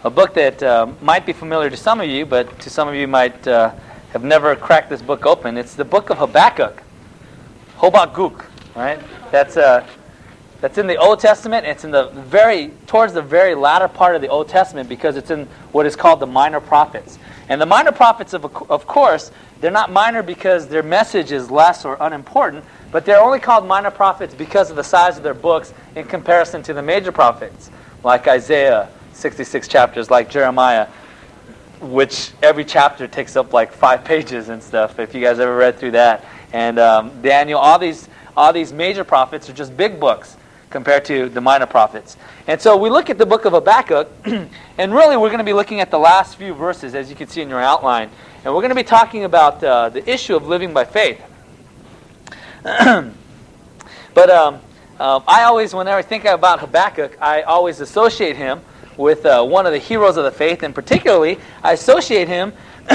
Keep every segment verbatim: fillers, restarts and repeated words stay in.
a book that uh, might be familiar to some of you, but to some of you might uh, have never cracked this book open. It's the book of Habakkuk. Habakkuk, right? That's uh, that's in the Old Testament. It's in the very towards the very latter part of the Old Testament because it's in what is called the minor prophets. And the minor prophets, of of course, they're not minor because their message is less or unimportant, but they're only called minor prophets because of the size of their books in comparison to the major prophets, like Isaiah, sixty-six chapters, like Jeremiah, which every chapter takes up like five pages and stuff, if you guys ever read through that. And um, Daniel, all these all these major prophets are just big books compared to the minor prophets. And so we look at the book of Habakkuk, and really we're going to be looking at the last few verses, as you can see in your outline. And we're going to be talking about uh, the issue of living by faith. But um, uh, I always, whenever I think about Habakkuk, I always associate him with uh, one of the heroes of the faith, and particularly I associate him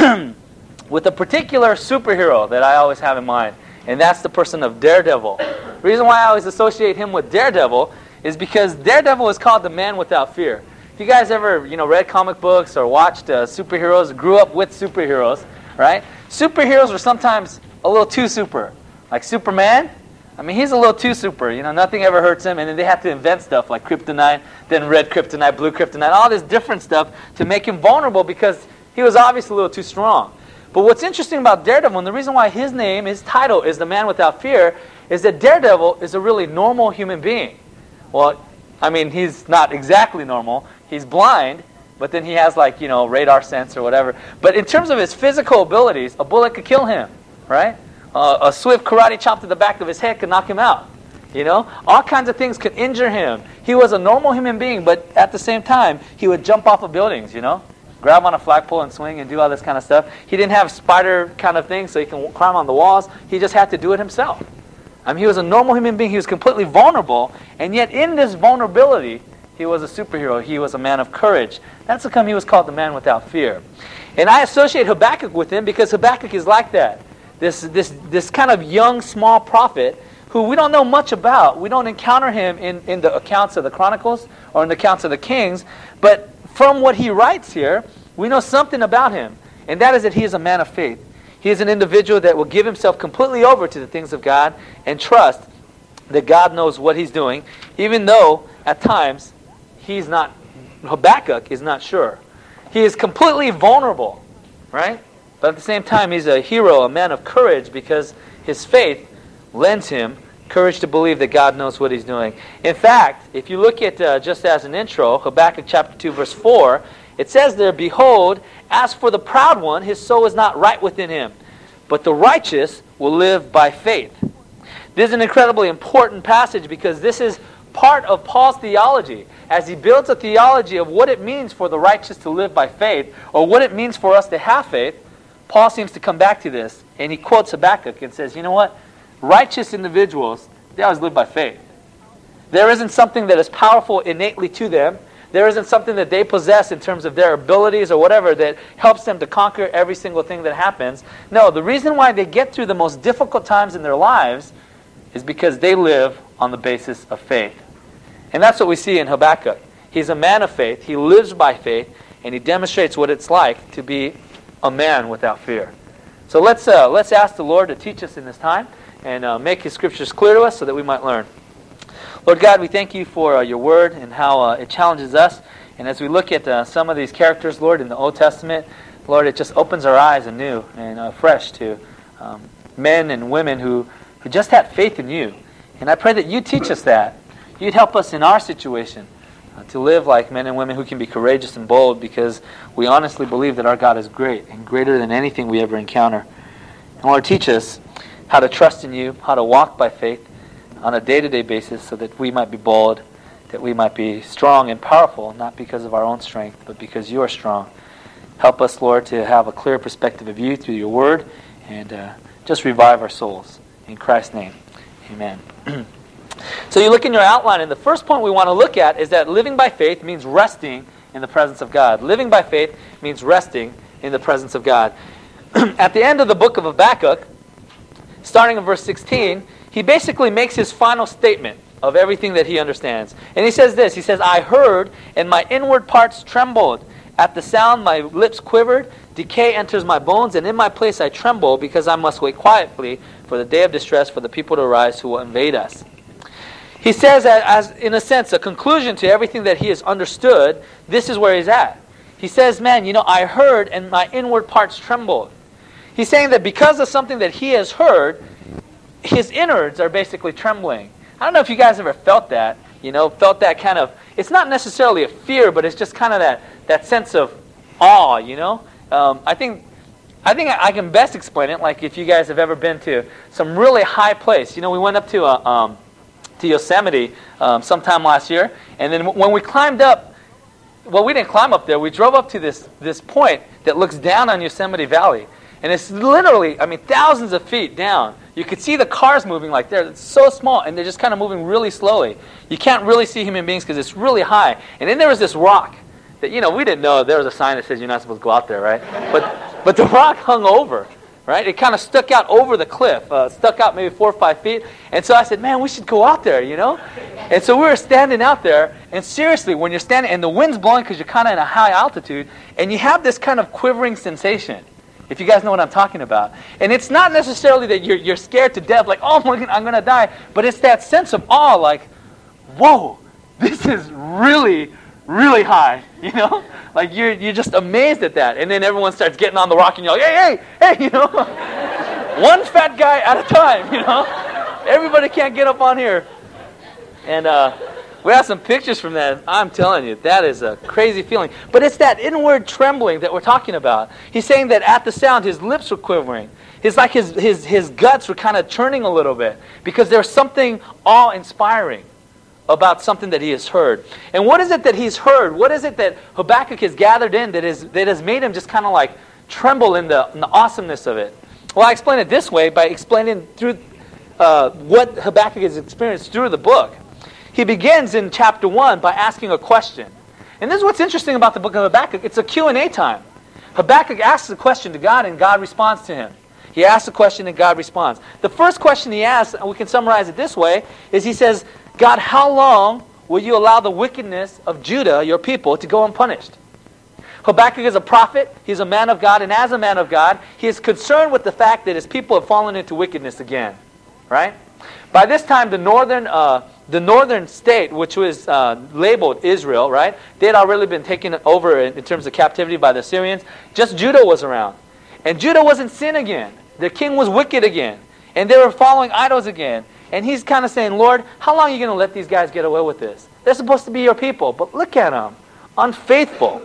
with a particular superhero that I always have in mind, and that's the person of Daredevil. The reason why I always associate him with Daredevil is because Daredevil is called the man without fear. If you guys ever, you know, read comic books or watched uh, superheroes, grew up with superheroes, right? Superheroes are sometimes a little too super. Like Superman, I mean, he's a little too super. You know, nothing ever hurts him, and then they have to invent stuff like kryptonite, then red kryptonite, blue kryptonite, all this different stuff to make him vulnerable because he was obviously a little too strong. But what's interesting about Daredevil, and the reason why his name, his title is the man without fear, is that Daredevil is a really normal human being. Well, I mean, he's not exactly normal. He's blind, but then he has like, you know, radar sense or whatever. But in terms of his physical abilities, a bullet could kill him, right? Uh, a swift karate chop to the back of his head could knock him out. You know, all kinds of things could injure him. He was a normal human being, but at the same time, he would jump off of buildings, you know, grab on a flagpole and swing and do all this kind of stuff. He didn't have spider kind of things so he can climb on the walls. He just had to do it himself. I mean, he was a normal human being. He was completely vulnerable, and yet in this vulnerability, he was a superhero. He was a man of courage. That's how come he was called the man without fear. And I associate Habakkuk with him because Habakkuk is like that. This, this, this kind of young, small prophet who we don't know much about. We don't encounter him in, in the accounts of the Chronicles or in the accounts of the Kings. But from what he writes here, we know something about him. And that is that he is a man of faith. He is an individual that will give himself completely over to the things of God and trust that God knows what he's doing, even though at times he's not, Habakkuk is not sure. He is completely vulnerable, right? But at the same time, he's a hero, a man of courage, because his faith lends him courage to believe that God knows what he's doing. In fact, if you look at, uh, just as an intro, Habakkuk chapter two, verse four, it says there, "Behold, as for the proud one, his soul is not right within him, but the righteous will live by faith." This is an incredibly important passage because this is part of Paul's theology. As he builds a theology of what it means for the righteous to live by faith, or what it means for us to have faith, Paul seems to come back to this, and he quotes Habakkuk and says, you know what? Righteous individuals, they always live by faith. There isn't something that is powerful innately to them. There isn't something that they possess in terms of their abilities or whatever that helps them to conquer every single thing that happens. No, the reason why they get through the most difficult times in their lives is because they live on the basis of faith. And that's what we see in Habakkuk. He's a man of faith. He lives by faith, and he demonstrates what it's like to be a man without fear. So let's uh, let's ask the Lord to teach us in this time and uh, make His Scriptures clear to us so that we might learn. Lord God, we thank you for uh, your word and how uh, it challenges us. And as we look at uh, some of these characters, Lord, in the Old Testament, Lord, it just opens our eyes anew and uh, fresh to um, men and women who, who just had faith in you. And I pray that you teach us that. You'd help us in our situation uh, to live like men and women who can be courageous and bold, because we honestly believe that our God is great and greater than anything we ever encounter. And Lord, teach us how to trust in you, how to walk by faith on a day-to-day basis so that we might be bold, that we might be strong and powerful, not because of our own strength, but because you are strong. Help us, Lord, to have a clear perspective of you through your word, and uh, just revive our souls. In Christ's name, amen. So you look in your outline, and the first point we want to look at is that living by faith means resting in the presence of God. Living by faith means resting in the presence of God. At the end of the book of Habakkuk, starting in verse sixteen, he basically makes his final statement. of everything that he understands. And he says this, he says, I heard, and my inward parts trembled. At the sound, my lips quivered. Decay enters my bones, and in my place I tremble, because I must wait quietly for the day of distress, for the people to arise who will invade us. He says, as in a sense, a conclusion to everything that he has understood, this is where he's at. He says, man, you know, I heard, and my inward parts trembled. He's saying that because of something that he has heard, his innards are basically trembling. I don't know if you guys ever felt that, you know, felt that kind of, it's not necessarily a fear, but it's just kind of that, that sense of awe, you know. Um, I think I think I can best explain it, like if you guys have ever been to some really high place. You know, we went up to a, um, to Yosemite um, sometime last year, and then when we climbed up, well, we didn't climb up there. We drove up to this this point that looks down on Yosemite Valley, and it's literally, I mean, thousands of feet down. You could see the cars moving like there. It's so small, and they're just kind of moving really slowly. You can't really see human beings because it's really high. And then there was this rock that, you know, we didn't know there was a sign that says you're not supposed to go out there, right? But but the rock hung over, right? It kind of stuck out over the cliff, uh, stuck out maybe four or five feet. And so I said, man, we should go out there, you know? And so we were standing out there, and seriously, when you're standing, and the wind's blowing because you're kind of in a high altitude, and you have this kind of quivering sensation, if you guys know what I'm talking about. And it's not necessarily that you're you're scared to death, like, oh, I'm going to die, but it's that sense of awe, like, whoa, this is really, really high, you know? Like, you're you're just amazed at that. And then everyone starts getting on the rock, and you're like, hey, hey, hey, you know? One fat guy at a time, you know? Everybody can't get up on here. And uh, we have some pictures from that. I'm telling you, that is a crazy feeling. But it's that inward trembling that we're talking about. He's saying that at the sound, his lips were quivering. It's like his, his, his guts were kind of churning a little bit, because there's something awe-inspiring about something that he has heard. And what is it that he's heard? What is it that Habakkuk has gathered in that, is, that has made him just kind of like tremble in the, in the awesomeness of it? Well, I explain it this way by explaining through uh, what Habakkuk has experienced through the book. He begins in chapter one by asking a question. And this is what's interesting about the book of Habakkuk. It's a Q and A time. Habakkuk asks a question to God, and God responds to him. He asks a question, and God responds. The first question he asks, and we can summarize it this way, is he says, God, how long will you allow the wickedness of Judah, your people, to go unpunished? Habakkuk is a prophet. He's a man of God. And as a man of God, he is concerned with the fact that his people have fallen into wickedness again. Right? By this time, the northern uh, the northern state, which was uh, labeled Israel, right? They had already been taken over in, in terms of captivity by the Assyrians. Just Judah was around. And Judah was in sin again. Their king was wicked again. And they were following idols again. And he's kind of saying, Lord, how long are you going to let these guys get away with this? They're supposed to be your people, but look at them. Unfaithful.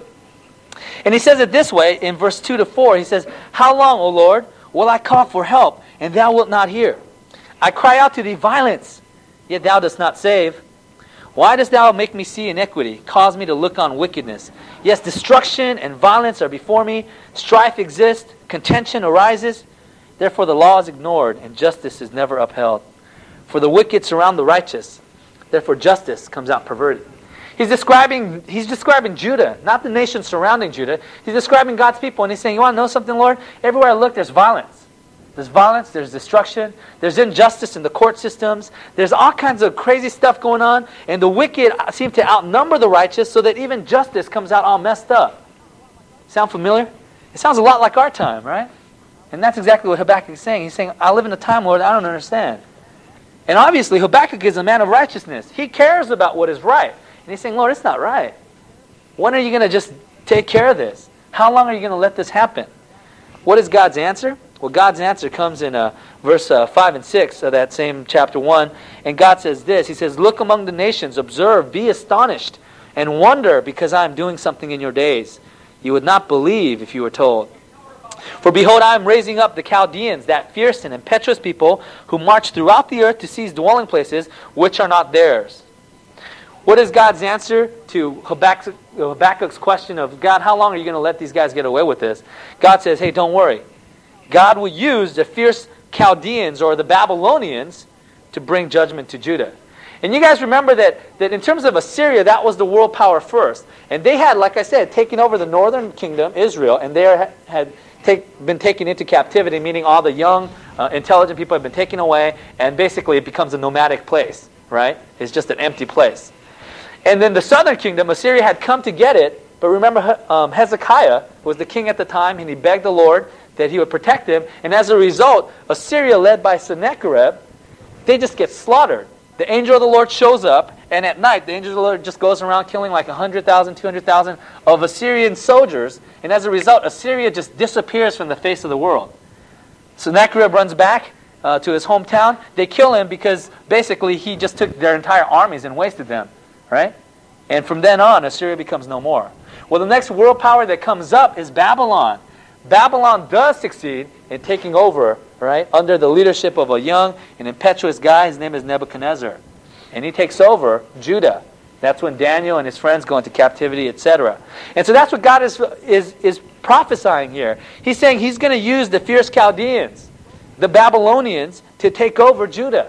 And he says it this way in verse two to four. He says, how long, O Lord, will I call for help, and thou wilt not hear? I cry out to thee violence, yet thou dost not save. Why dost thou make me see iniquity, cause me to look on wickedness? Yes, destruction and violence are before me. Strife exists, contention arises. Therefore the law is ignored, and justice is never upheld. For the wicked surround the righteous. Therefore justice comes out perverted. He's describing he's describing Judah, not the nation surrounding Judah. He's describing God's people, and he's saying, you want to know something, Lord? Everywhere I look, there's violence. There's violence, there's destruction, there's injustice in the court systems. There's all kinds of crazy stuff going on, and the wicked seem to outnumber the righteous, so that even justice comes out all messed up. Sound familiar? It sounds a lot like our time, right? And that's exactly what Habakkuk is saying. He's saying, I live in a time, Lord, I don't understand. And obviously, Habakkuk is a man of righteousness. He cares about what is right. And he's saying, Lord, it's not right. When are you going to just take care of this? How long are you going to let this happen? What is God's answer? Well, God's answer comes in uh, verse uh, five and six of that same chapter one. And God says this. He says, look among the nations, observe, be astonished, and wonder, because I am doing something in your days. You would not believe if you were told. For behold, I am raising up the Chaldeans, that fierce and impetuous people, who march throughout the earth to seize dwelling places which are not theirs. What is God's answer to Habakkuk, Habakkuk's question of, God, how long are you going to let these guys get away with this? God says, hey, don't worry. God will use the fierce Chaldeans or the Babylonians to bring judgment to Judah. And you guys remember that, that in terms of Assyria, that was the world power first. And they had, like I said, taken over the northern kingdom, Israel, and they had take, been taken into captivity, meaning all the young, uh, intelligent people have been taken away, and basically it becomes a nomadic place. right? It's just an empty place. And then the southern kingdom, Assyria had come to get it, but remember um, Hezekiah was the king at the time, and he begged the Lord that he would protect him, and as a result, Assyria, led by Sennacherib, they just get slaughtered. The angel of the Lord shows up, and at night, the angel of the Lord just goes around killing like one hundred thousand, two hundred thousand of Assyrian soldiers, and as a result, Assyria just disappears from the face of the world. Sennacherib runs back uh, to his hometown. They kill him because basically he just took their entire armies and wasted them, right? And from then on, Assyria becomes no more. Well, the next world power that comes up is Babylon. Babylon does succeed in taking over, right, under the leadership of a young and impetuous guy. His name is Nebuchadnezzar. And he takes over Judah. That's when Daniel and his friends go into captivity, et cetera. And so that's what God is, is, is prophesying here. He's saying he's going to use the fierce Chaldeans, the Babylonians, to take over Judah.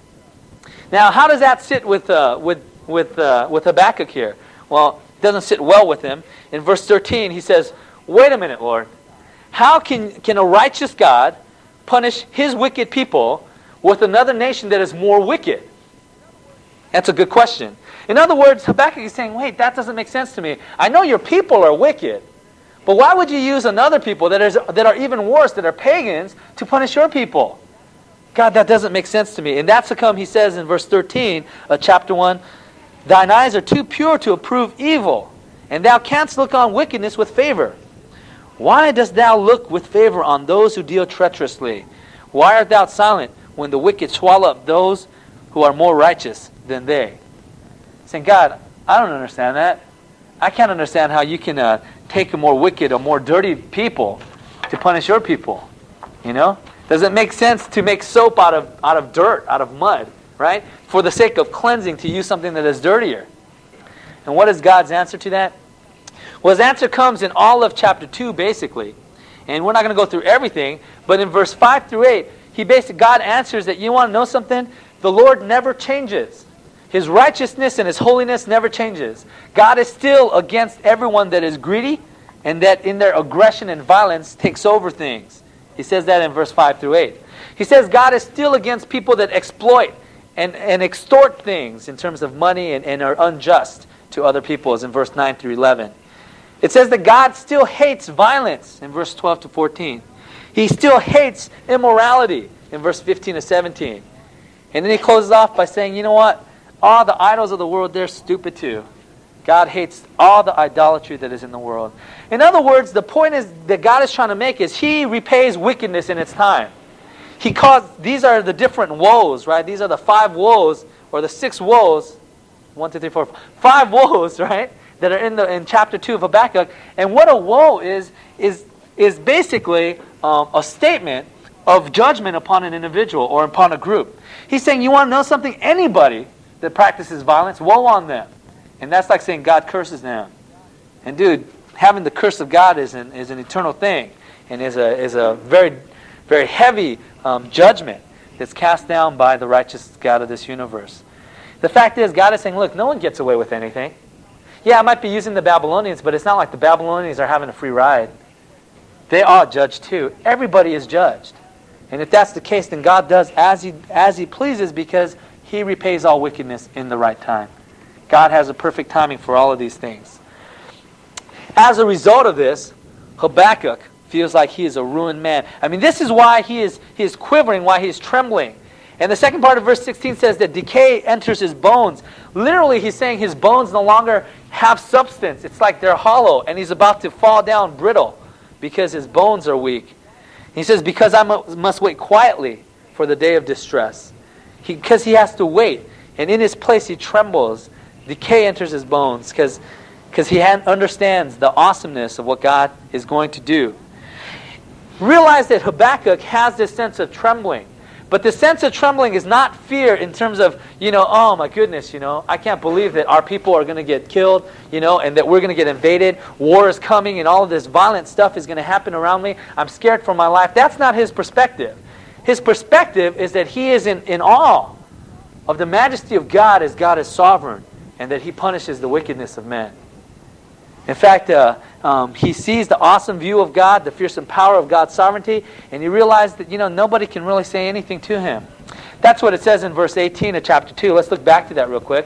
Now, how does that sit with, uh, with, with, uh, with Habakkuk here? Well, it doesn't sit well with him. In verse thirteen, he says, wait a minute, Lord. How can, can a righteous God punish his wicked people with another nation that is more wicked? That's a good question. In other words, Habakkuk is saying, wait, that doesn't make sense to me. I know your people are wicked, but why would you use another people that, is, that are even worse, that are pagans, to punish your people? God, that doesn't make sense to me. And that's how come he says in verse thirteen of chapter one, thine eyes are too pure to approve evil, and thou canst look on wickedness with favor. Why dost thou look with favor on those who deal treacherously? Why art thou silent when the wicked swallow up those who are more righteous than they? Saying, God, I don't understand that. I can't understand how you can uh, take a more wicked or more dirty people to punish your people. You know? Does it make sense to make soap out of out of dirt, out of mud, right? For the sake of cleansing, to use something that is dirtier. And what is God's answer to that? Well, his answer comes in all of chapter two, basically. And we're not going to go through everything, but in verse five through eight, he basically, God answers that, you want to know something? The Lord never changes. His righteousness and his holiness never changes. God is still against everyone that is greedy and that in their aggression and violence takes over things. He says that in verse five through eight. He says God is still against people that exploit and, and extort things in terms of money and, and are unjust to other people, as in verse nine through eleven. It says that God still hates violence in verse twelve to fourteen. He still hates immorality in verse fifteen to seventeen. And then he closes off by saying, you know what? All the idols of the world, they're stupid too. God hates all the idolatry that is in the world. In other words, the point is that God is trying to make is he repays wickedness in its time. He caused, these are the different woes, right? These are the five woes, or the six woes. One, two, three, four, five woes, right? That are in the in chapter two of Habakkuk. And what a woe is, is, is basically um, a statement of judgment upon an individual or upon a group. He's saying, you want to know something? Anybody that practices violence, woe on them. And that's like saying God curses them. And dude, having the curse of God is an, is an eternal thing. And is a, is a very, very heavy um, judgment that's cast down by the righteous God of this universe. The fact is, God is saying, look, no one gets away with anything. Yeah, I might be using the Babylonians, but it's not like the Babylonians are having a free ride. They are judged too. Everybody is judged. And if that's the case, then God does as He as He pleases, because He repays all wickedness in the right time. God has a perfect timing for all of these things. As a result of this, Habakkuk feels like he is a ruined man. I mean, this is why he is he is quivering, why he is trembling. And the second part of verse sixteen says that decay enters his bones. Literally, he's saying his bones no longer have substance. It's like they're hollow, and he's about to fall down brittle because his bones are weak. He says, because I must wait quietly for the day of distress. He, because he has to wait. And in his place he trembles. Decay enters his bones because because he understands the awesomeness of what God is going to do. Realize that Habakkuk has this sense of trembling. But the sense of trembling is not fear in terms of, you know, oh my goodness, you know, I can't believe that our people are going to get killed, you know, and that we're going to get invaded. War is coming and all of this violent stuff is going to happen around me. I'm scared for my life. That's not his perspective. His perspective is that he is in, in awe of the majesty of God as God is sovereign and that He punishes the wickedness of men. In fact, uh, um, he sees the awesome view of God, the fearsome power of God's sovereignty, and he realizes that, you know, nobody can really say anything to him. That's what it says in verse eighteen of chapter two. Let's look back to that real quick.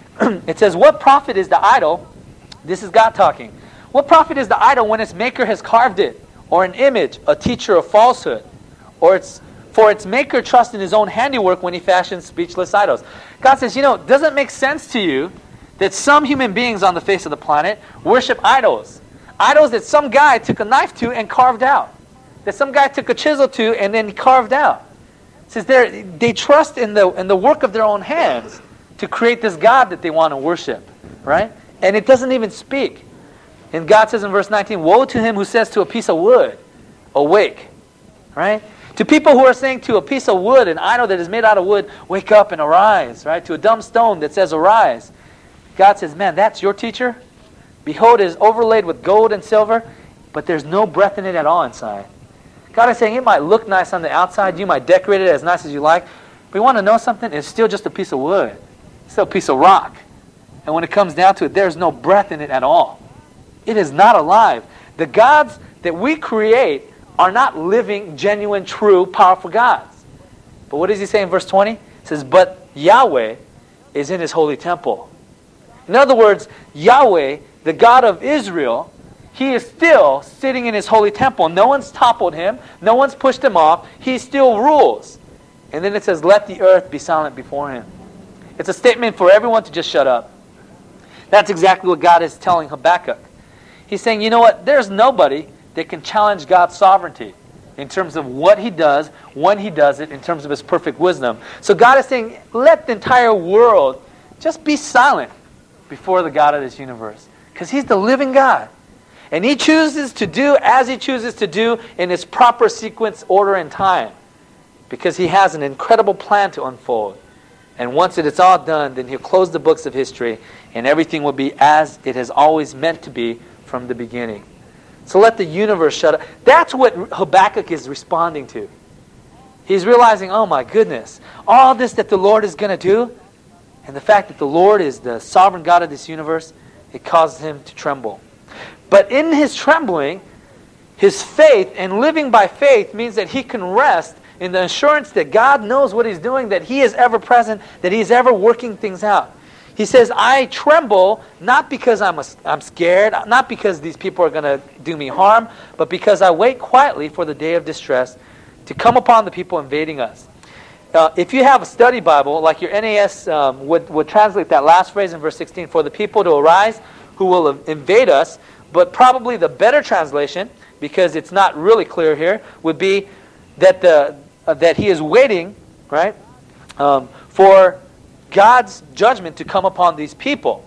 It says, what profit is the idol? This is God talking. What profit is the idol when its maker has carved it, or an image, a teacher of falsehood, or its for its maker trusts in his own handiwork when he fashions speechless idols? God says, you know, does it make sense to you that some human beings on the face of the planet worship idols? Idols that some guy took a knife to and carved out. That some guy took a chisel to and then carved out. It says they trust in the in the work of their own hands to create this God that they want to worship. Right? And it doesn't even speak. And God says in verse nineteen, woe to him who says to a piece of wood, awake. Right? To people who are saying to a piece of wood, an idol that is made out of wood, wake up and arise. Right? To a dumb stone that says arise. God says, man, that's your teacher? Behold, it is overlaid with gold and silver, but there's no breath in it at all inside. God is saying it might look nice on the outside, you might decorate it as nice as you like, but you want to know something? It's still just a piece of wood. It's still a piece of rock. And when it comes down to it, there's no breath in it at all. It is not alive. The gods that we create are not living, genuine, true, powerful gods. But what does he say in verse twenty? It says, but Yahweh is in his holy temple. In other words, Yahweh, the God of Israel, he is still sitting in his holy temple. No one's toppled him. No one's pushed him off. He still rules. And then it says, let the earth be silent before him. It's a statement for everyone to just shut up. That's exactly what God is telling Habakkuk. He's saying, you know what? There's nobody that can challenge God's sovereignty in terms of what he does, when he does it, in terms of his perfect wisdom. So God is saying, let the entire world just be silent before the God of this universe. Because he's the living God. And he chooses to do as he chooses to do in his proper sequence, order, and time. Because he has an incredible plan to unfold. And once it is all done, then he'll close the books of history and everything will be as it has always meant to be from the beginning. So let the universe shut up. That's what Habakkuk is responding to. He's realizing, oh my goodness, all this that the Lord is going to do, and the fact that the Lord is the sovereign God of this universe, it causes him to tremble. But in his trembling, his faith and living by faith means that he can rest in the assurance that God knows what he's doing, that he is ever present, that he is ever working things out. He says, I tremble not because I'm, a, I'm scared, not because these people are going to do me harm, but because I wait quietly for the day of distress to come upon the people invading us. Uh, if you have a study Bible, like your N A S um, would, would translate that last phrase in verse sixteen, for the people to arise who will invade us, but probably the better translation, because it's not really clear here, would be that the uh, that he is waiting, right, um, for God's judgment to come upon these people.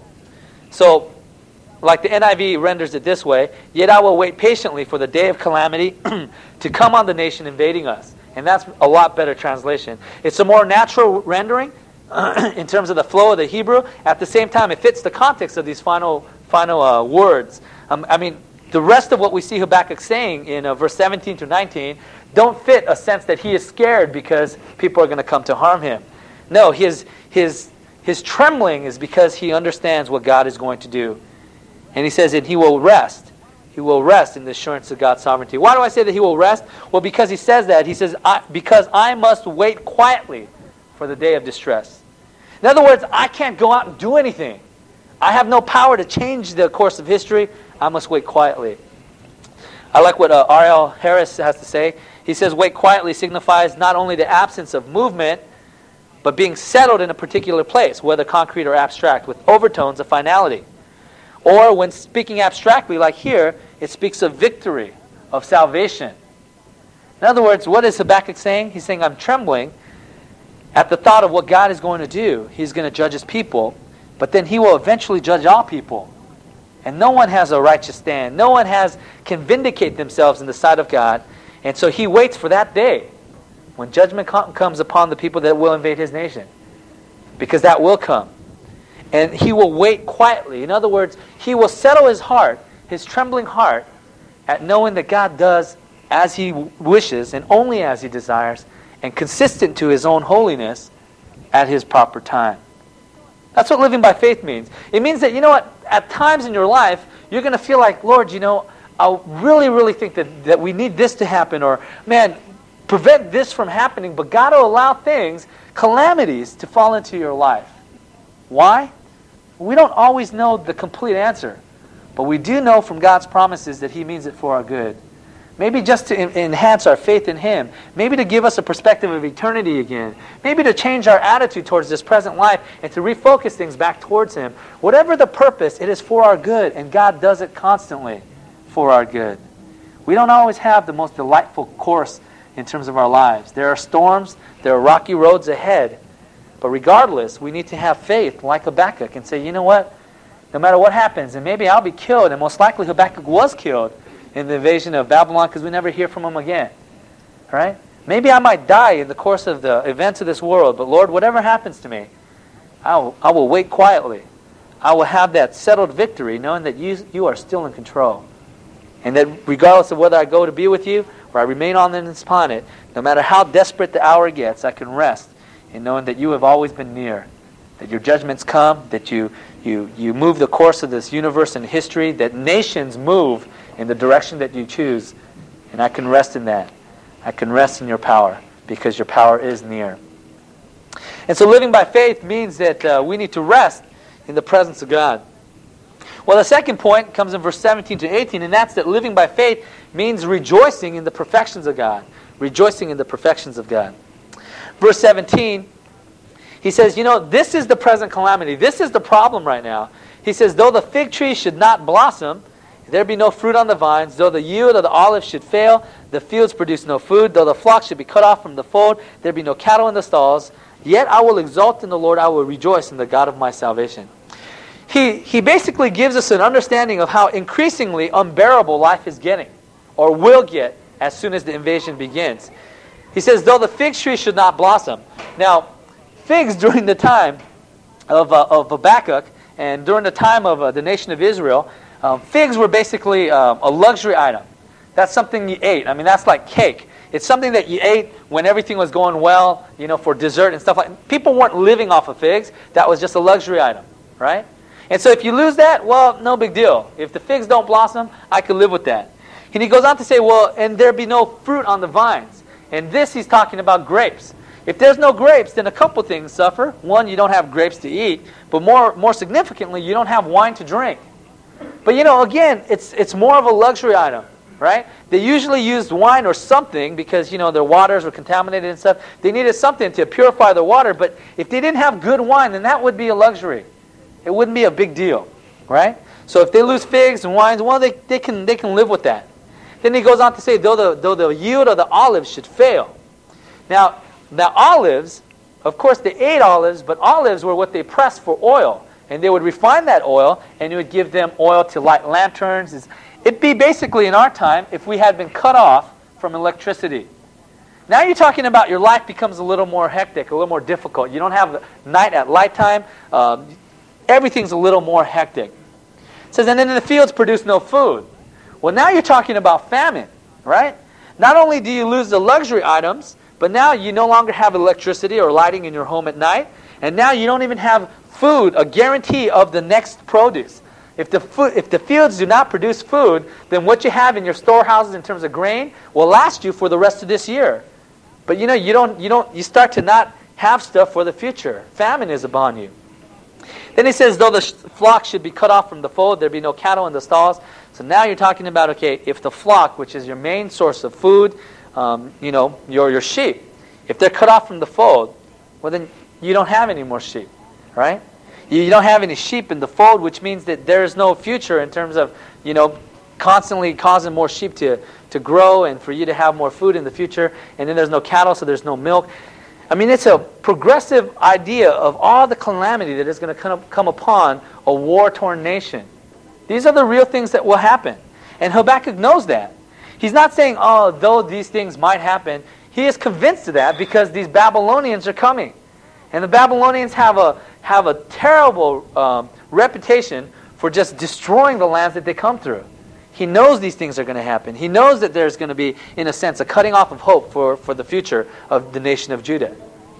So, like the N I V renders it this way, yet I will wait patiently for the day of calamity to come on the nation invading us. And that's a lot better translation. It's a more natural rendering uh, in terms of the flow of the Hebrew. At the same time, it fits the context of these final final uh, words. Um, I mean, the rest of what we see Habakkuk saying in uh, verse seventeen to nineteen don't fit a sense that he is scared because people are going to come to harm him. No, his his his trembling is because he understands what God is going to do. And he says that he will rest. He will rest in the assurance of God's sovereignty. Why do I say that he will rest? Well, because he says that. He says, I, because I must wait quietly for the day of distress. In other words, I can't go out and do anything. I have no power to change the course of history. I must wait quietly. I like what uh, R L Harris has to say. He says, wait quietly signifies not only the absence of movement, but being settled in a particular place, whether concrete or abstract, with overtones of finality. Or when speaking abstractly, like here, it speaks of victory, of salvation. In other words, what is Habakkuk saying? He's saying, I'm trembling at the thought of what God is going to do. He's going to judge his people, but then he will eventually judge all people. And no one has a righteous stand. No one has can vindicate themselves in the sight of God. And so he waits for that day when judgment com- comes upon the people that will invade his nation. Because that will come. And he will wait quietly. In other words, he will settle his heart, his trembling heart, at knowing that God does as he wishes and only as he desires, and consistent to his own holiness at his proper time. That's what living by faith means. It means that, you know what, at times in your life, you're going to feel like, Lord, you know, I really, really think that, that we need this to happen, or, man, prevent this from happening, but God will allow things, calamities, to fall into your life. Why? We don't always know the complete answer, but we do know from God's promises that He means it for our good. Maybe just to en- enhance our faith in Him. Maybe to give us a perspective of eternity again. Maybe to change our attitude towards this present life and to refocus things back towards Him. Whatever the purpose, it is for our good, and God does it constantly for our good. We don't always have the most delightful course in terms of our lives. There are storms, there are rocky roads ahead. But regardless, we need to have faith like Habakkuk and say, you know what? No matter what happens, and maybe I'll be killed, and most likely Habakkuk was killed in the invasion of Babylon because we never hear from him again. Right? Maybe I might die in the course of the events of this world, but Lord, whatever happens to me, I will, I will wait quietly. I will have that settled victory knowing that you, you are still in control. And that regardless of whether I go to be with you or I remain on this planet, no matter how desperate the hour gets, I can rest in knowing that you have always been near, that your judgments come, that you, you, you move the course of this universe and history, that nations move in the direction that you choose, and I can rest in that. I can rest in your power, because your power is near. And so living by faith means that uh, we need to rest in the presence of God. Well, the second point comes in verse seventeen to eighteen, and that's that living by faith means rejoicing in the perfections of God. Rejoicing in the perfections of God. Verse seventeen, he says, you know, this is the present calamity. This is the problem right now. He says, though the fig tree should not blossom, there be no fruit on the vines, though the yield of the olive should fail, the fields produce no food, though the flock should be cut off from the fold, there be no cattle in the stalls, yet I will exult in the Lord, I will rejoice in the God of my salvation. He, he basically gives us an understanding of how increasingly unbearable life is getting, or will get, as soon as the invasion begins. He says, though the fig tree should not blossom. Now, figs during the time of, uh, of Habakkuk, and during the time of uh, the nation of Israel, Um, figs were basically um, a luxury item. That's something you ate. I mean, that's like cake. It's something that you ate when everything was going well, you know, for dessert and stuff like that. People weren't living off of figs. That was just a luxury item, right? And so if you lose that, well, no big deal. If the figs don't blossom, I could live with that. And he goes on to say, well, and there be no fruit on the vines. And this he's talking about grapes. If there's no grapes, then a couple things suffer. One, you don't have grapes to eat. But more, more significantly, you don't have wine to drink. But you know, again, it's it's more of a luxury item, right? They usually used wine or something because, you know, their waters were contaminated and stuff. They needed something to purify the water, but if they didn't have good wine, then that would be a luxury. It wouldn't be a big deal, right? So if they lose figs and wines, well, they, they can they can live with that. Then he goes on to say, though the though the yield of the olives should fail. Now, the olives, of course, they ate olives, but olives were what they pressed for oil. And they would refine that oil, and it would give them oil to light lanterns. It'd be basically, in our time, if we had been cut off from electricity. Now you're talking about your life becomes a little more hectic, a little more difficult. You don't have night at light time. Um, everything's a little more hectic. It says, and then the fields produce no food. Well, now you're talking about famine, right? Not only do you lose the luxury items, but now you no longer have electricity or lighting in your home at night. And now you don't even have food, a guarantee of the next produce. If the food, if the fields do not produce food, then what you have in your storehouses in terms of grain will last you for the rest of this year. But you know, you don't, you don't, you start to not have stuff for the future. Famine is upon you. Then he says, though the flock should be cut off from the fold, there be no cattle in the stalls. So now you're talking about, okay, if the flock, which is your main source of food, um, you know, your your sheep, if they're cut off from the fold, well then you don't have any more sheep. Right? You don't have any sheep in the fold, which means that there is no future in terms of, you know, constantly causing more sheep to, to grow and for you to have more food in the future. And then there's no cattle, so there's no milk. I mean, it's a progressive idea of all the calamity that is going to come, come upon a war-torn nation. These are the real things that will happen. And Habakkuk knows that. He's not saying, oh, though these things might happen. He is convinced of that because these Babylonians are coming. And the Babylonians have a have a terrible um, reputation for just destroying the lands that they come through. He knows these things are going to happen. He knows that there's going to be, in a sense, a cutting off of hope for, for the future of the nation of Judah.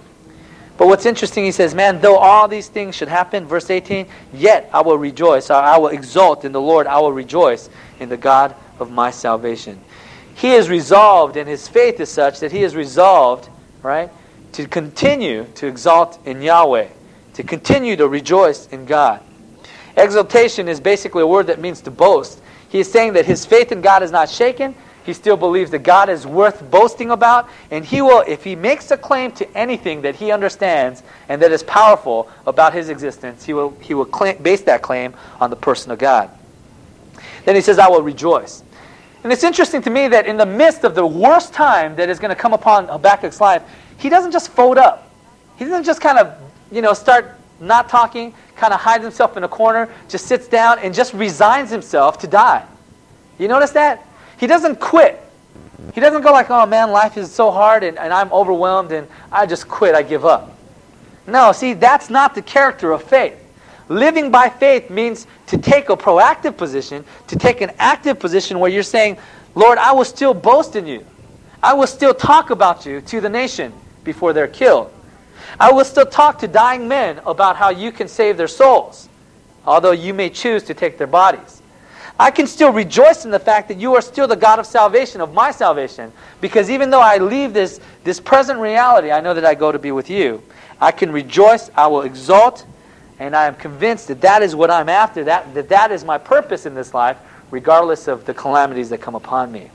But what's interesting, he says, man, though all these things should happen, verse eighteen, yet I will rejoice, I will exult in the Lord, I will rejoice in the God of my salvation. he is resolved, and his faith is such that he is resolved, right, to continue to exalt in Yahweh, to continue to rejoice in God. Exaltation is basically a word that means to boast. He is saying that his faith in God is not shaken. He still believes that God is worth boasting about, and he will, if he makes a claim to anything that he understands and that is powerful about his existence, he will he will claim, base that claim on the person of God. Then he says, I will rejoice. And it's interesting to me that in the midst of the worst time that is going to come upon Habakkuk's life, he doesn't just fold up. He doesn't just kind of, you know, start not talking, kind of hides himself in a corner, just sits down and just resigns himself to die. You notice that? He doesn't quit. He doesn't go like, oh man, life is so hard and, and I'm overwhelmed and I just quit, I give up. No, see, that's not the character of faith. Living by faith means to take a proactive position, to take an active position where you're saying, Lord, I will still boast in you. I will still talk about you to the nation before they're killed. I will still talk to dying men about how you can save their souls, although you may choose to take their bodies. I can still rejoice in the fact that you are still the God of salvation, of my salvation, because even though I leave this, this present reality, I know that I go to be with you. I can rejoice, I will exalt, and I am convinced that that is what I'm after, that that, that is my purpose in this life, regardless of the calamities that come upon me.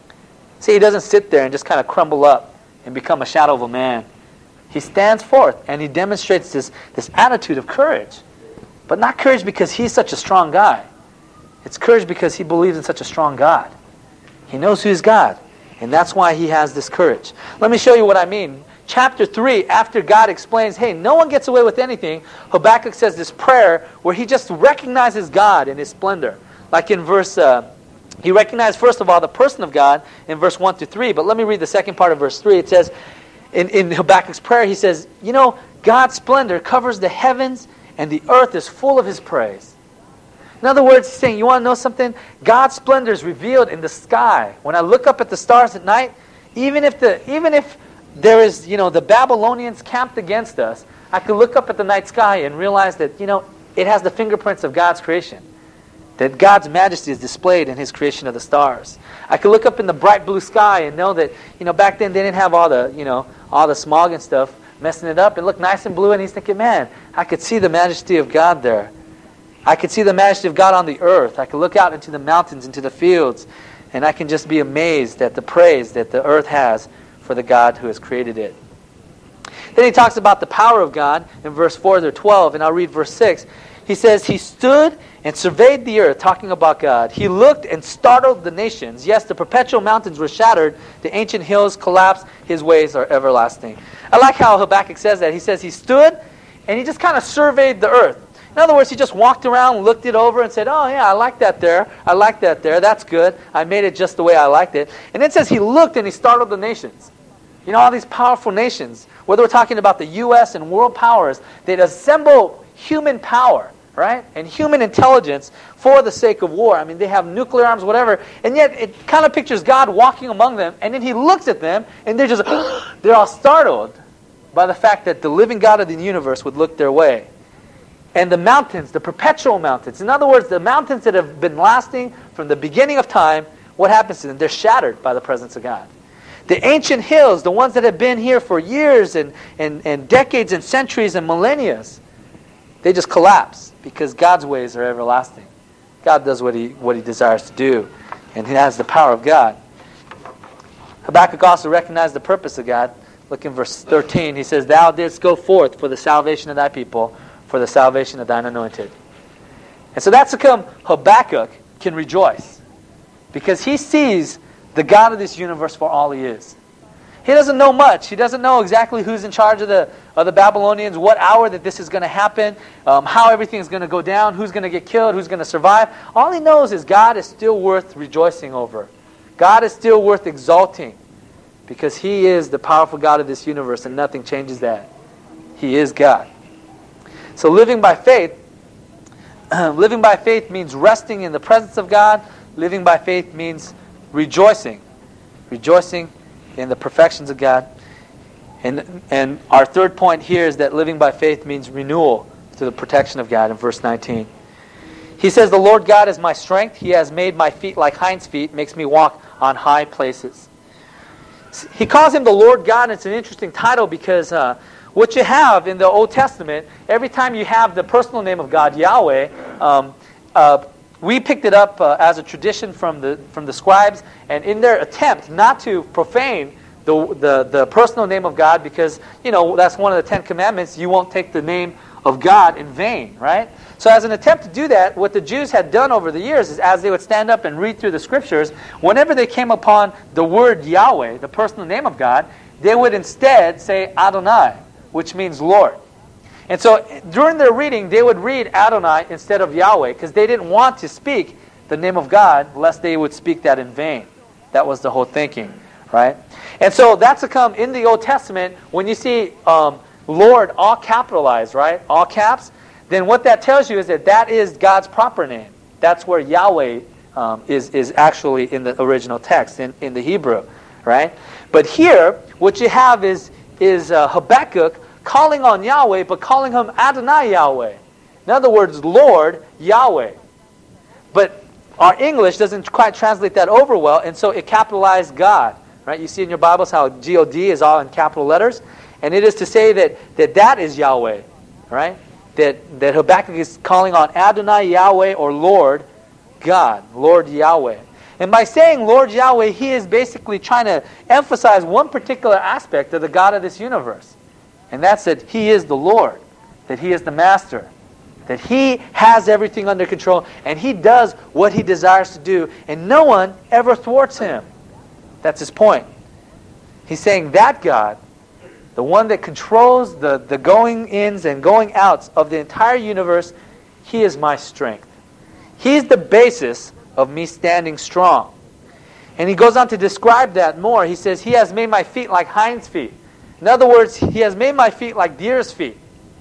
See, he doesn't sit there and just kind of crumble up and become a shadow of a man. He stands forth and he demonstrates this, this attitude of courage. But not courage because he's such a strong guy. It's courage because he believes in such a strong God. He knows who is God. And that's why he has this courage. Let me show you what I mean. Chapter three, after God explains, hey, no one gets away with anything, Habakkuk says this prayer where he just recognizes God in his splendor. Like in verse, uh, he recognized first of all the person of God in verse one to three. But let me read the second part of verse three. It says, in, in Habakkuk's prayer, he says, you know, God's splendor covers the heavens and the earth is full of his praise. In other words, he's saying, you want to know something? God's splendor is revealed in the sky. When I look up at the stars at night, even if the even if there is, you know, the Babylonians camped against us, I can look up at the night sky and realize that, you know, it has the fingerprints of God's creation. That God's majesty is displayed in his creation of the stars. I can look up in the bright blue sky and know that, you know, back then they didn't have all the, you know, all the smog and stuff messing it up. It looked nice and blue, and he's thinking, man, I could see the majesty of God there. I could see the majesty of God on the earth. I could look out into the mountains, into the fields, and I can just be amazed at the praise that the earth has for the God who has created it. Then he talks about the power of God in verse four to twelve, and I'll read verse six. He says, he stood and surveyed the earth, talking about God. He looked and startled the nations. Yes, the perpetual mountains were shattered. The ancient hills collapsed. His ways are everlasting. I like how Habakkuk says that. He says he stood and he just kind of surveyed the earth. In other words, he just walked around, looked it over, and said, oh, yeah, I like that there. I like that there. That's good. I made it just the way I liked it. And it says he looked and he startled the nations. You know, all these powerful nations, whether we're talking about the U S and world powers, they'd assemble human power, right, and human intelligence for the sake of war. I mean, they have nuclear arms, whatever, and yet it kind of pictures God walking among them, and then he looks at them, and they're just, they're all startled by the fact that the living God of the universe would look their way. And the mountains, the perpetual mountains, in other words, the mountains that have been lasting from the beginning of time, what happens to them? They're shattered by the presence of God. The ancient hills, the ones that have been here for years and, and, and decades and centuries and millennia, they just collapse because God's ways are everlasting. God does what he, what he desires to do, and he has the power of God. Habakkuk also recognized the purpose of God. Look in verse thirteen. He says, thou didst go forth for the salvation of thy people, for the salvation of thine anointed. And so that's how come Habakkuk can rejoice, because he sees the God of this universe for all he is. He doesn't know much. He doesn't know exactly who's in charge of the of the Babylonians, what hour that this is going to happen, um, how everything is going to go down, who's going to get killed, who's going to survive. All he knows is God is still worth rejoicing over. God is still worth exalting, because he is the powerful God of this universe, and nothing changes that. He is God. So living by faith, living by faith means resting in the presence of God. Living by faith means rejoicing. Rejoicing in the perfections of God. And and our third point here is that living by faith means renewal through the protection of God in verse nineteen. He says, the Lord God is my strength. He has made my feet like hinds' feet, makes me walk on high places. He calls him the Lord God, and it's an interesting title because uh, what you have in the Old Testament, every time you have the personal name of God, Yahweh, um, uh, we picked it up uh, as a tradition from the from the scribes, and in their attempt not to profane the, the, the personal name of God, because, you know, that's one of the Ten Commandments, you won't take the name of God in vain, right? So as an attempt to do that, what the Jews had done over the years is as they would stand up and read through the scriptures, whenever they came upon the word Yahweh, the personal name of God, they would instead say Adonai, which means Lord. And so during their reading, they would read Adonai instead of Yahweh, because they didn't want to speak the name of God lest they would speak that in vain. That was the whole thinking, right? And so that's to come in the Old Testament, when you see um, Lord all capitalized, right? All caps. Then what that tells you is that that is God's proper name. That's where Yahweh um, is, is actually in the original text, in, in the Hebrew, right? But here, what you have is, is uh, Habakkuk calling on Yahweh, but calling him Adonai Yahweh. In other words, Lord Yahweh. But our English doesn't quite translate that over well, and so it capitalized God, right? You see in your Bibles how G O D is all in capital letters, and it is to say that that, that is Yahweh, right? That, that Habakkuk is calling on Adonai Yahweh, or Lord God, Lord Yahweh. And by saying Lord Yahweh, he is basically trying to emphasize one particular aspect of the God of this universe. And that's that he is the Lord, that he is the master, that he has everything under control, and he does what he desires to do, and no one ever thwarts him. That's his point. He's saying that God, the one that controls the, the going-ins and going-outs of the entire universe, he is my strength. He's the basis of me standing strong. And he goes on to describe that more. He says, he has made my feet like hinds' feet. In other words, he has made my feet like deer's feet.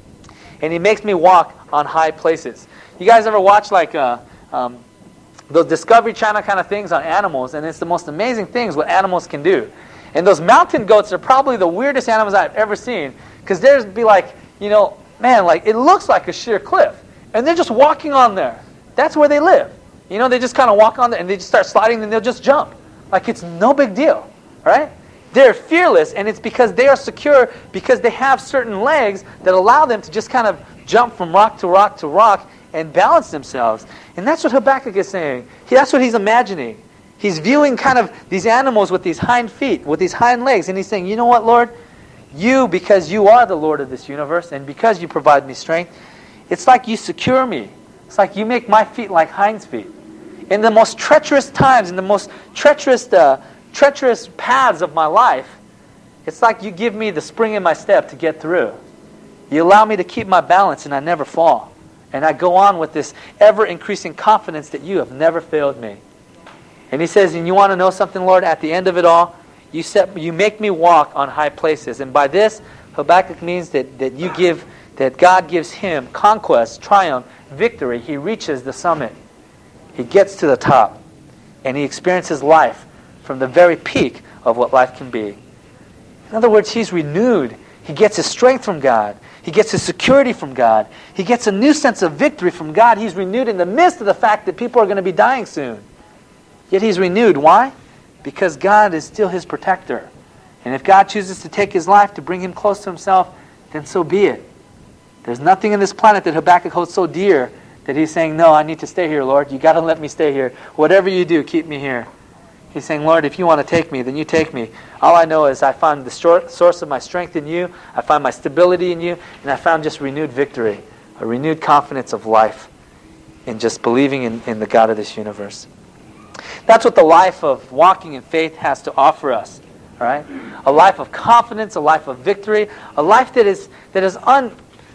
And he makes me walk on high places. You guys ever watch like uh, um, those Discovery Channel kind of things on animals? And it's the most amazing things what animals can do. And those mountain goats are probably the weirdest animals I've ever seen. Because theirs be like, you know, man, like it looks like a sheer cliff. And they're just walking on there. That's where they live. You know, they just kind of walk on there and they just start sliding and they'll just jump. Like it's no big deal, right? They're fearless, and it's because they are secure, because they have certain legs that allow them to just kind of jump from rock to rock to rock and balance themselves. And that's what Habakkuk is saying. He, that's what he's imagining. He's viewing kind of these animals with these hind feet, with these hind legs, and he's saying, you know what, Lord? You, because you are the Lord of this universe, and because you provide me strength, it's like you secure me. It's like you make my feet like hinds' feet. In the most treacherous times, in the most treacherous uh, treacherous paths of my life, it's like you give me the spring in my step to get through. You allow me to keep my balance and I never fall. And I go on with this ever-increasing confidence that you have never failed me. And he says, and you want to know something, Lord? At the end of it all, you set, you make me walk on high places. And by this, Habakkuk means that, that you give, that God gives him conquest, triumph, victory. He reaches the summit. He gets to the top. And he experiences life from the very peak of what life can be. In other words, he's renewed. He gets his strength from God. He gets his security from God. He gets a new sense of victory from God. He's renewed in the midst of the fact that people are going to be dying soon. Yet he's renewed. Why? Because God is still his protector. And if God chooses to take his life to bring him close to himself, then so be it. There's nothing in this planet that Habakkuk holds so dear that he's saying, no, I need to stay here, Lord. You got to let me stay here. Whatever you do, keep me here. He's saying, Lord, if you want to take me, then you take me. All I know is I find the source of my strength in you. I find my stability in you. And I found just renewed victory, a renewed confidence of life in just believing in, in the God of this universe. That's what the life of walking in faith has to offer us. All right? A life of confidence, a life of victory, a life that is that is un,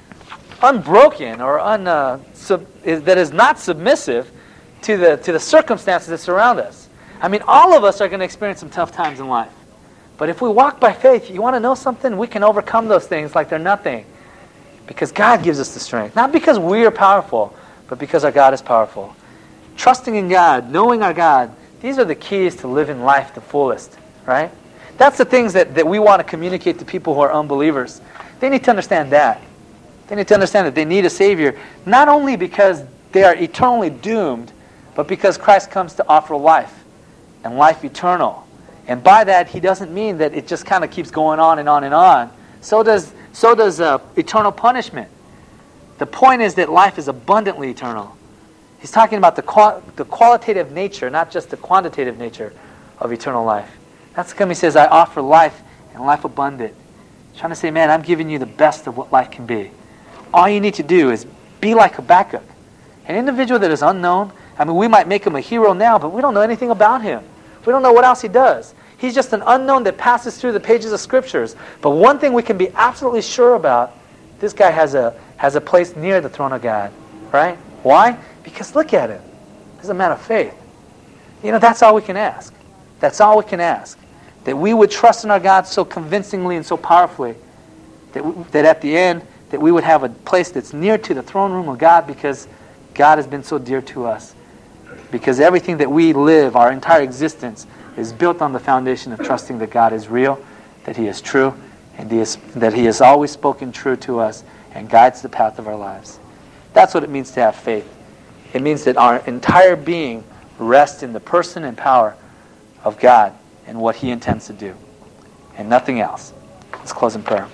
unbroken or un, uh, sub, is, that is not submissive to the to the circumstances that surround us. I mean, all of us are going to experience some tough times in life. But if we walk by faith, you want to know something? We can overcome those things like they're nothing. Because God gives us the strength. Not because we are powerful, but because our God is powerful. Trusting in God, knowing our God, these are the keys to living life the fullest. Right? That's the things that, that we want to communicate to people who are unbelievers. They need to understand that. They need to understand that they need a Savior, not only because they are eternally doomed, but because Christ comes to offer life, and life eternal. And by that, he doesn't mean that it just kind of keeps going on and on and on. So does, so does uh, eternal punishment. The point is that life is abundantly eternal. He's talking about the, qual- the qualitative nature, not just the quantitative nature of eternal life. That's come, he says, I offer life and life abundant. He's trying to say, man, I'm giving you the best of what life can be. All you need to do is be like Habakkuk, an individual that is unknown. I mean, we might make him a hero now, but we don't know anything about him. We don't know what else he does. He's just an unknown that passes through the pages of Scriptures. But one thing we can be absolutely sure about, this guy has a has a place near the throne of God. Right? Why? Because look at him. He's a man of faith. You know, that's all we can ask. That's all we can ask. That we would trust in our God so convincingly and so powerfully that, we, that at the end, that we would have a place that's near to the throne room of God because God has been so dear to us. Because everything that we live, our entire existence, is built on the foundation of trusting that God is real, that He is true, and he is, that He has always spoken true to us and guides the path of our lives. That's what it means to have faith. It means that our entire being rests in the person and power of God and what He intends to do, and nothing else. Let's close in prayer.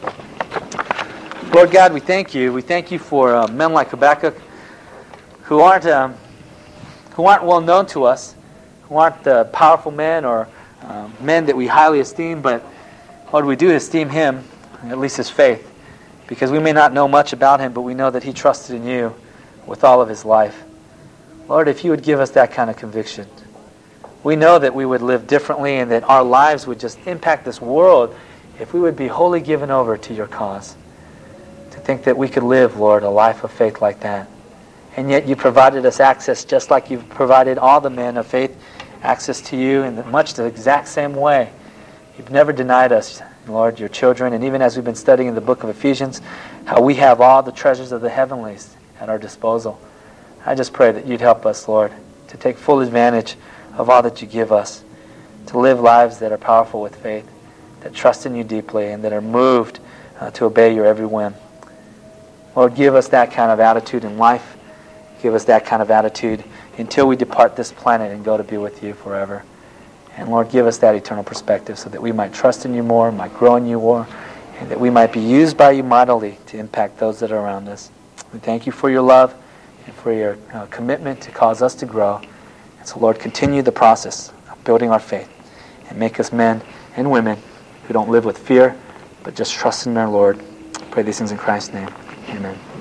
Lord God, we thank You. We thank You for uh, men like Habakkuk who aren't um, who aren't well known to us, who aren't the powerful men or um, men that we highly esteem, but Lord, we do esteem him, at least his faith, because we may not know much about him, but we know that he trusted in You with all of his life. Lord, if You would give us that kind of conviction, we know that we would live differently and that our lives would just impact this world if we would be wholly given over to Your cause. To think that we could live, Lord, a life of faith like that. And yet You provided us access just like You've provided all the men of faith access to You in much the exact same way. You've never denied us, Lord, Your children, and even as we've been studying in the book of Ephesians, how we have all the treasures of the heavenlies at our disposal. I just pray that You'd help us, Lord, to take full advantage of all that You give us, to live lives that are powerful with faith, that trust in You deeply, and that are moved uh, to obey Your every whim. Lord, give us that kind of attitude in life. Give us that kind of attitude until we depart this planet and go to be with You forever. And Lord, give us that eternal perspective so that we might trust in You more, might grow in You more, and that we might be used by You mightily to impact those that are around us. We thank You for Your love and for Your uh, commitment to cause us to grow. And so, Lord, continue the process of building our faith and make us men and women who don't live with fear, but just trust in our Lord. I pray these things in Christ's name. Amen.